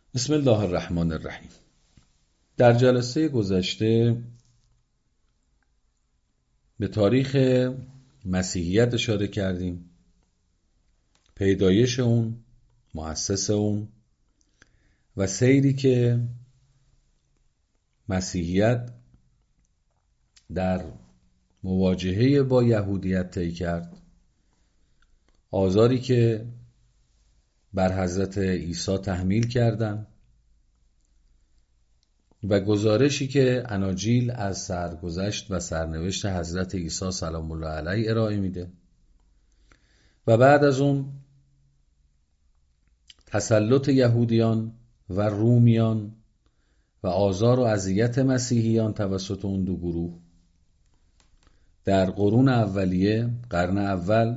بسم الله الرحمن الرحیم. در جلسه گذشته به تاریخ مسیحیت اشاره کردیم، پیدایش اون، مؤسس اون و سیری که مسیحیت در مواجهه با یهودیت طی کرد، آزاری که بر حضرت عیسی تحمیل کردند و گزارشی که اناجیل از سرگذشت و سرنوشت حضرت عیسی سلام الله علیه ارائه میده و بعد از اون تسلط یهودیان و رومیان و آزار و اذیت مسیحیان توسط اون دو گروه در قرون اولیه، قرن اول،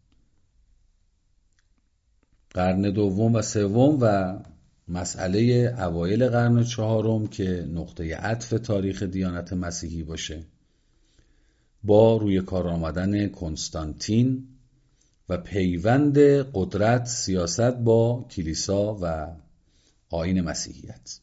قرن دوم و سوم و مسئله اوایل قرن چهارم که نقطه عطف تاریخ دیانت مسیحی باشه، با روی کار آمدن کنستانتین و پیوند قدرت سیاست با کلیسا و آیین مسیحیت.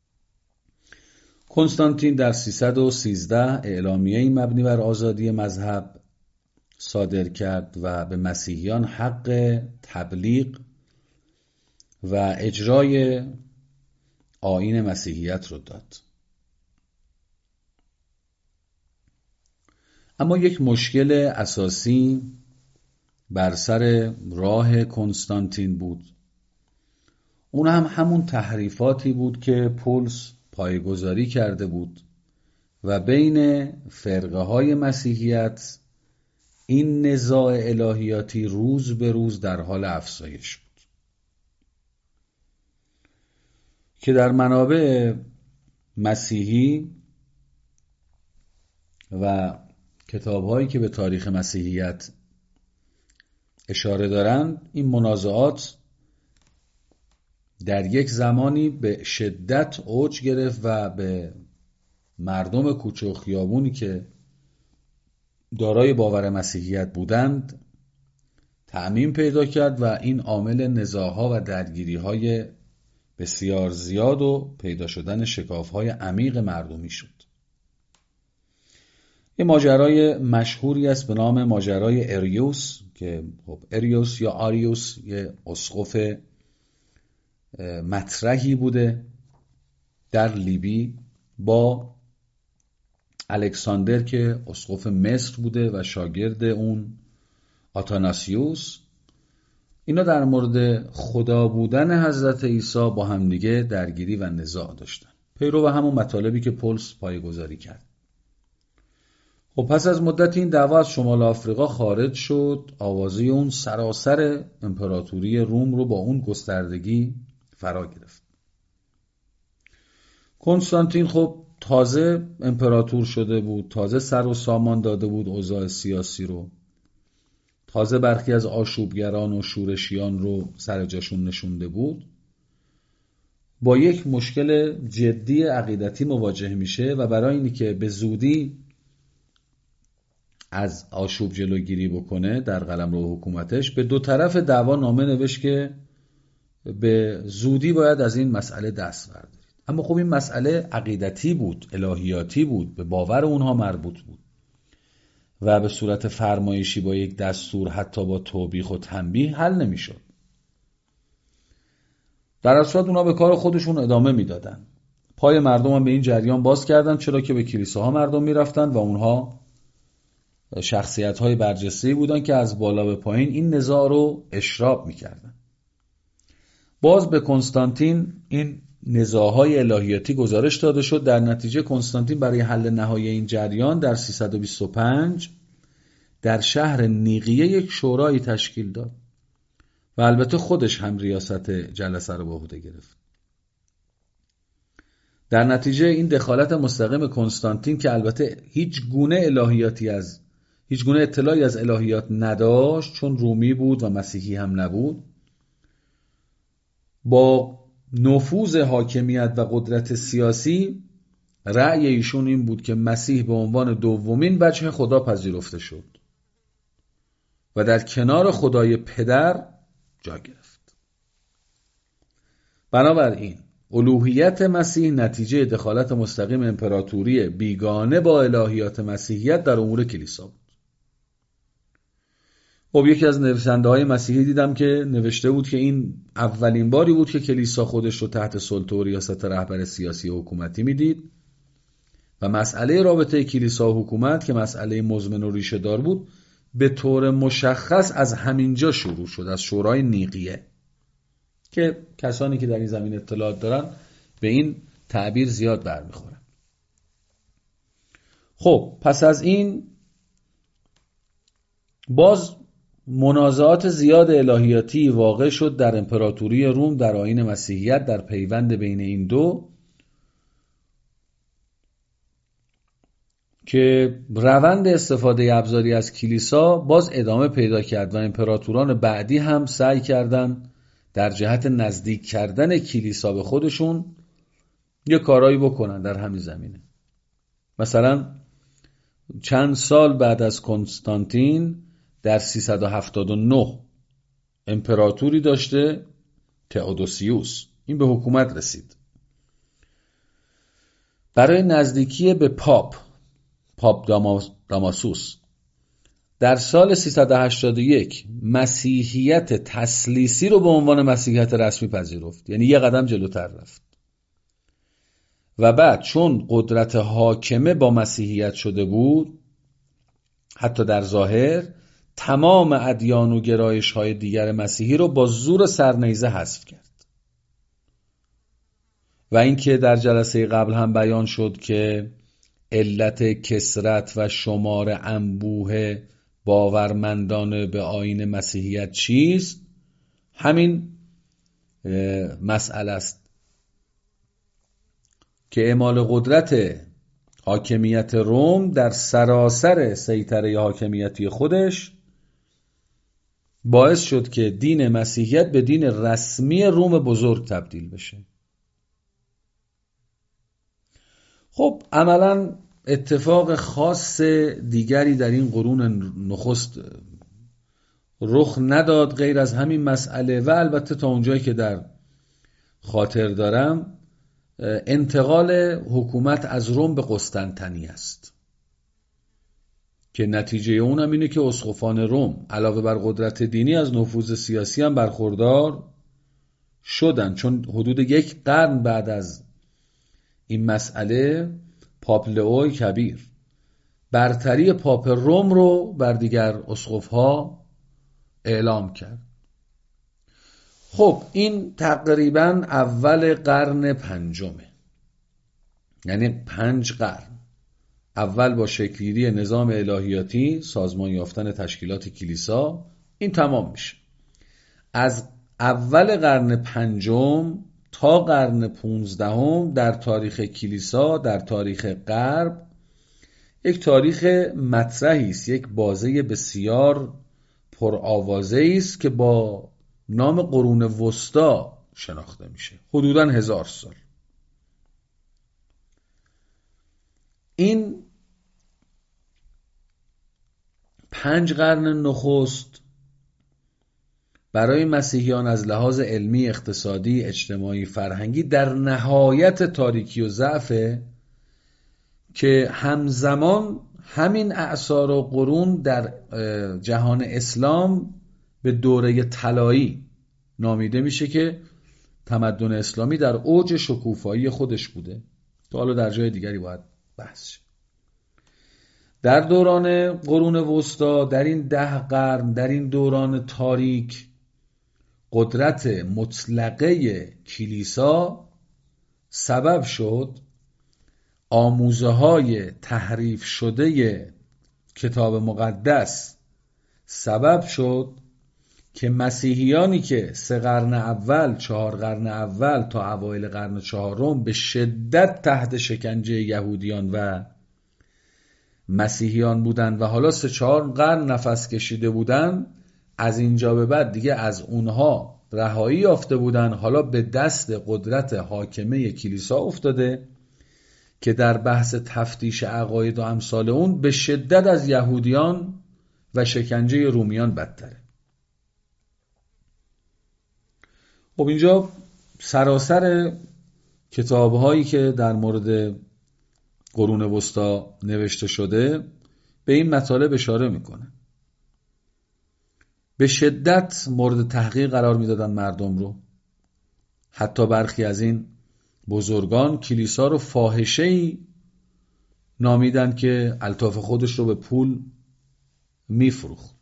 کنستانتین در 313 اعلامیه‌ای مبنی بر آزادی مذهب صادر کرد و به مسیحیان حق تبلیغ و اجرای آیین مسیحیت رو داد. اما یک مشکل اساسی بر سر راه کنستانتین بود. اون هم همون تحریفاتی بود که پولس پایه‌گذاری کرده بود و بین فرقه های مسیحیت این نزاع الهیاتی روز به روز در حال افزایش بود که در منابع مسیحی و کتاب‌هایی که به تاریخ مسیحیت اشاره دارند، این منازعات در یک زمانی به شدت اوج گرفت و به مردم کوچه و خیابونی که دارای باور مسیحیت بودند تعمیم پیدا کرد و این عامل نزاع‌ها و درگیری‌های بسیار زیاد و پیدا شدن شکاف‌های عمیق مردمی شد. یه ماجرای مشهوری است به نام ماجرای اریوس که اریوس یا آریوس یه اسقف مطرحی بوده در لیبی با الکساندر که اسقف مصر بوده و شاگرد اون آتاناسیوس. اینا در مورد خدا بودن حضرت عیسی با همدیگه درگیری و نزاع داشتن، پیرو همون مطالبی که پولس پایه‌گذاری کرد. خب پس از مدت این دعوا از شمال آفریقا خارج شد، آوازه اون سراسر امپراتوری روم رو با اون گستردگی فرا گرفت. کنستانتین خب تازه امپراتور شده بود، تازه سر و سامان داده بود اوضاع سیاسی رو، تازه برخی از آشوبگران و شورشیان رو سر جاشون نشونده بود، با یک مشکل جدی عقیدتی مواجه میشه و برای اینی که به زودی از آشوب جلوگیری بکنه در قلمرو حکومتش به دو طرف دعوا نامه نوشت که به زودی باید از این مسئله دست بردارید. اما خب این مسئله عقیدتی بود، الهیاتی بود، به باور اونها مربوط بود و به صورت فرمایشی با یک دستور حتی با توبیخ و تنبیه حل نمیشد. در اصل اونا به کار خودشون ادامه میدادن. پای مردم هم به این جریان باز کردن، چرا که به کلیساها مردم میرفتن و اونها شخصیت‌های برجسته‌ای بودن که از بالا به پایین این نزاع رو اشراق می‌کردن. باز به کنستانتین این نزاع‌های الهیاتی گزارش داده شد. در نتیجه کنستانتین برای حل نهایی این جریان در 325 در شهر نیقیه یک شورایی تشکیل داد و البته خودش هم ریاست جلسه رو به عهده گرفت. در نتیجه این دخالت مستقیم کنستانتین که البته هیچ گونه اطلاعی از الهیات نداشت، چون رومی بود و مسیحی هم نبود، با نفوذ حاکمیت و قدرت سیاسی رأی ایشون این بود که مسیح به عنوان دومین وجه خدا پذیرفته شد و در کنار خدای پدر جا گرفت. بنابراین الوهیت مسیح نتیجه دخالت مستقیم امپراتوری بیگانه با الهیات مسیحیت در امور کلیسا بود. خب یکی از نویسنده‌های مسیحی دیدم که نوشته بود که این اولین باری بود که کلیسا خودش رو تحت سلطه و ریاست رهبر سیاسی و حکومتی میدید و مسئله رابطه کلیسا و حکومت که مسئله مزمن و ریشه دار بود به طور مشخص از همینجا شروع شد، از شورای نیقیه، که کسانی که در این زمین اطلاعات دارن به این تعبیر زیاد برمیخورن. خب پس از این باز منازعات زیاد الهیاتی واقع شد در امپراتوری روم در آیین مسیحیت، در پیوند بین این دو، که روند استفاده ابزاری از کلیسا باز ادامه پیدا کرد و امپراتوران بعدی هم سعی کردن در جهت نزدیک کردن کلیسا به خودشون یه کارایی بکنن در همین زمینه. مثلا چند سال بعد از کنستانتین در 379 امپراتوری داشته تئودوسیوس، این به حکومت رسید. برای نزدیکی به پاپ داماسوس در سال 381 مسیحیت تثلیثی رو به عنوان مسیحیت رسمی پذیرفت، یعنی یه قدم جلوتر رفت. و بعد چون قدرت حاکمه با مسیحیت شده بود، حتی در ظاهر تمام ادیان و گرایش‌های دیگر مسیحی رو با زور سرنیزه حذف کرد. و اینکه در جلسه قبل هم بیان شد که علت کثرت و شمار انبوه باورمندان به آیین مسیحیت چیست؟ همین مسئله است که اعمال قدرت حاکمیت روم در سراسر سیطره حاکمیتی خودش باعث شد که دین مسیحیت به دین رسمی روم بزرگ تبدیل بشه. خب عملاً اتفاق خاص دیگری در این قرون نخست رخ نداد غیر از همین مسئله و البته تا اونجایی که در خاطر دارم انتقال حکومت از روم به قسطنطنیه است که نتیجه اونم اینه که اسقفان روم علاوه بر قدرت دینی از نفوذ سیاسی هم برخوردار شدن، چون حدود 1 قرن بعد از این مسئله پاپ لئوی کبیر برتری پاپ روم رو بر دیگر اسقف‌ها اعلام کرد. خب این تقریباً اول قرن 5، یعنی 5 قرن اول با شکل‌گیری نظام الهیاتی، سازمان یافتن تشکیلات کلیسا، این تمام میشه. از اول قرن 5 تا قرن 15 در تاریخ کلیسا، در تاریخ غرب، یک تاریخ مطرحی است، یک بازه بسیار پرآوازه‌ای است که با نام قرون وسطا شناخته میشه، حدوداً 1000 سال. این 5 قرن نخست برای مسیحیان از لحاظ علمی، اقتصادی، اجتماعی، فرهنگی در نهایت تاریکی و ضعفه که همزمان همین اعصار و قرون در جهان اسلام به دوره طلایی نامیده میشه که تمدن اسلامی در اوج شکوفایی خودش بوده، که حالا در جای دیگری باید بحث شد. در دوران قرون وسطا، در این 10 قرن، در این دوران تاریک، قدرت مطلقه کلیسا سبب شد آموزه‌های تحریف شده کتاب مقدس سبب شد که مسیحیانی که 3 قرن اول، 4 قرن اول تا اوایل قرن 4 به شدت تحت شکنجه یهودیان و مسیحیان بودن و حالا 3-4 قرن نفس کشیده بودن، از اینجا به بعد دیگه از اونها رهایی یافته بودن، حالا به دست قدرت حاکمه کلیسا افتاده که در بحث تفتیش عقاید و امثال اون به شدت از یهودیان و شکنجه رومیان بدتره. خب اینجا سراسر کتاب‌هایی که در مورد قرون وسطا نوشته شده به این مطالب اشاره میکنه. به شدت مورد تحقیر قرار میدادن مردم رو. حتی برخی از این بزرگان کلیسا رو فاحشه‌ای نامیدن که الطاف خودش رو به پول میفروخت.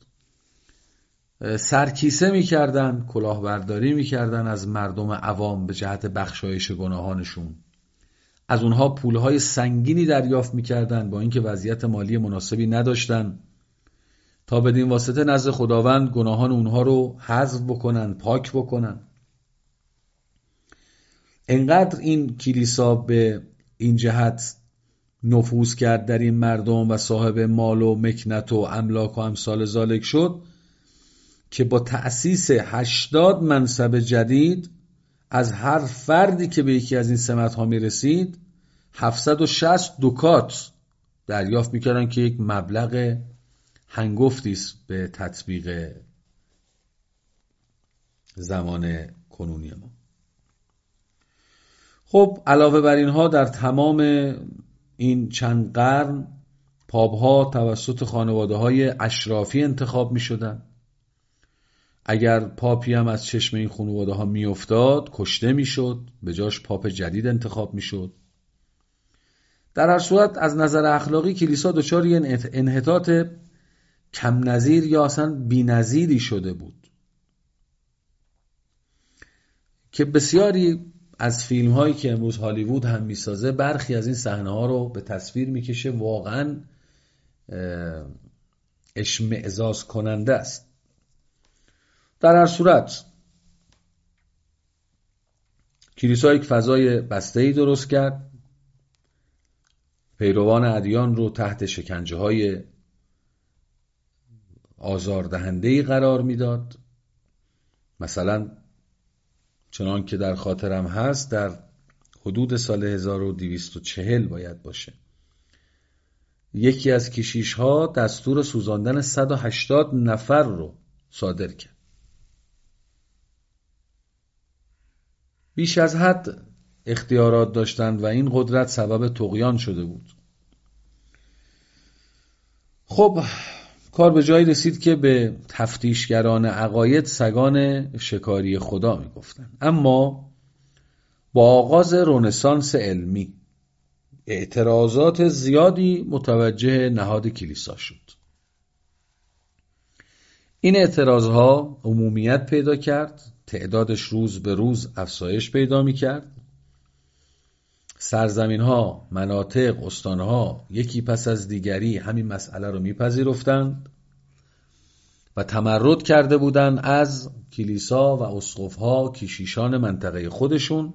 سرکیسه میکردن، کلاهبرداری میکردن از مردم عوام به جهت بخشایش گناهانشون. از اونها پولهای سنگینی دریافت میکردن با اینکه وضعیت مالی مناسبی نداشتن تا بدین واسطه نزد خداوند گناهان اونها رو حذف بکنن، پاک بکنن. انقدر این کلیسا به این جهت نفوذ کرد در این مردم و صاحب مال و مکنت و املاک و امثال ذالک شد که با تأسیس 80 منصب جدید از هر فردی که به یکی از این سمت‌ها میرسید 760 دوکات دریافت میکردن که یک مبلغ هنگفتی است به تطبیق زمان کنونی ما. خب علاوه بر اینها در تمام این چند قرن پاپ‌ها توسط خانواده‌های اشرافی انتخاب می‌شدند. اگر پاپی هم از چشم این خانواده‌ها می‌افتاد کشته می‌شد، به جاش پاپ جدید انتخاب می‌شد. در هر صورت از نظر اخلاقی کلیسا دچار یه انحطاط کم نظیر یا اصلا بی‌نظیری شده بود که بسیاری از فیلم هایی که امروز هالیوود هم میسازه برخی از این صحنه ها رو به تصویر میکشه. واقعا اشمئزاز کننده است. در هر صورت کلیسا یک فضای بسته‌ای درست کرد، پیروان ادیان رو تحت شکنجه های آزاردهنده‌ای قرار میداد. مثلا چنان که در خاطرم هست در حدود سال 1240 باید باشه یکی از کشیش ها دستور سوزاندن 180 نفر رو صادر کرد. بیش از حد اختیارات داشتند و این قدرت سبب طغیان شده بود. خب کار به جایی رسید که به تفتیشگران عقاید سگان شکاری خدا میگفتن. اما با آغاز رنسانس علمی اعتراضات زیادی متوجه نهاد کلیسا شد. این اعتراضها عمومیت پیدا کرد، تعدادش روز به روز افزایش پیدا میکرد. سرزمین‌ها، مناطق، استان‌ها یکی پس از دیگری همین مسئله رو میپذیرفتند و تمرد کرده بودند از کلیسا و اسقف‌ها کشیشان منطقه خودشون.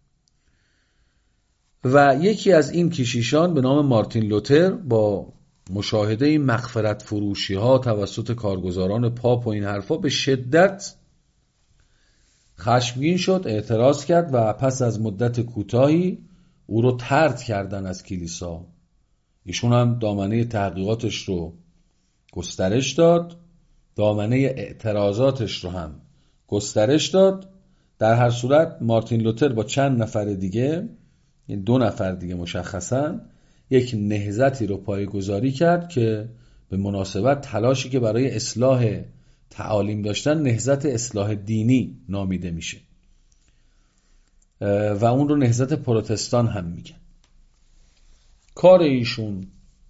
و یکی از این کشیشان به نام مارتین لوتر با مشاهده این مغفرت فروشی ها توسط کارگزاران پاپ و این حرفا به شدت خشمگین شد، اعتراض کرد و پس از مدت کوتاهی او رو طرد کردن از کلیسا. ایشون هم دامنه تحقیقاتش رو گسترش داد، دامنه اعتراضاتش رو هم گسترش داد. در هر صورت مارتین لوتر با چند نفر دیگه، این 2 نفر دیگه مشخصا، یک نهضتی رو پایه‌گذاری کرد که به مناسبت تلاشی که برای اصلاح تعالیم داشتن نهضت اصلاح دینی نامیده میشه و اون رو نهضت پروتستان هم میگن. کار ایشون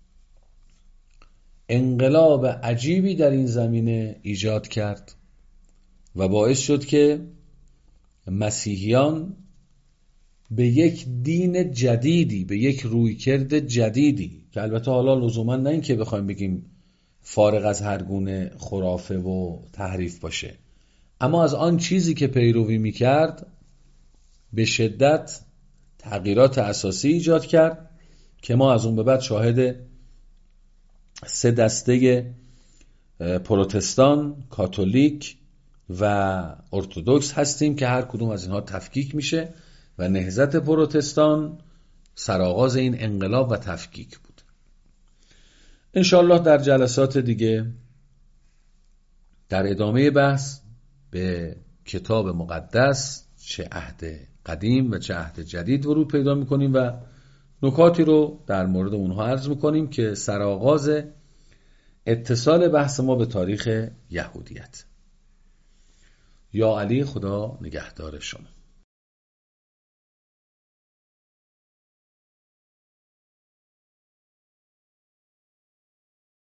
انقلاب عجیبی در این زمینه ایجاد کرد و باعث شد که مسیحیان به یک دین جدیدی، به یک رویکرد جدیدی که البته حالا لزوما نه این که بخوایم بگیم فارغ از هر گونه خرافه و تحریف باشه، اما از آن چیزی که پیروی میکرد به شدت تغییرات اساسی ایجاد کرد که ما از اون به بعد شاهد 3 دسته پروتستان، کاتولیک و ارتدوکس هستیم که هر کدوم از اینها تفکیک میشه و نهضت پروتستان سرآغاز این انقلاب و تفکیک بود. انشالله در جلسات دیگه در ادامه بحث به کتاب مقدس، چه عهد قدیم و چه عهد جدید ورود پیدا میکنیم و نکاتی رو در مورد اونها عرض میکنیم که سرآغاز اتصال بحث ما به تاریخ یهودیت. یا علی، خدا نگهدار شما.